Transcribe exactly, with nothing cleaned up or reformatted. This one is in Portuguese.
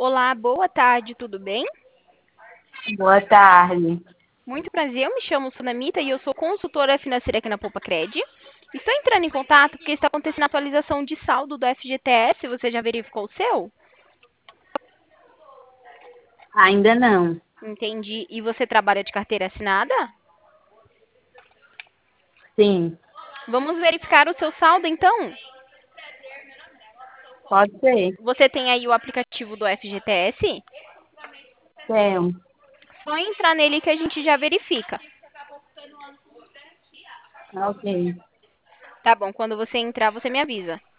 Olá, boa tarde, tudo bem? Boa tarde. Muito prazer, eu me chamo Sunamita e eu sou consultora financeira aqui na Poupa Cred. Estou entrando em contato porque está acontecendo a atualização de saldo do F G T S, você já verificou o seu? Ainda não. Entendi. E você trabalha de carteira assinada? Sim, Vamos verificar o seu saldo então? pode ser. Você tem aí o aplicativo do F G T S? Tenho. Só entrar nele que a gente já verifica. Ok. Tá bom, quando você entrar, você me avisa.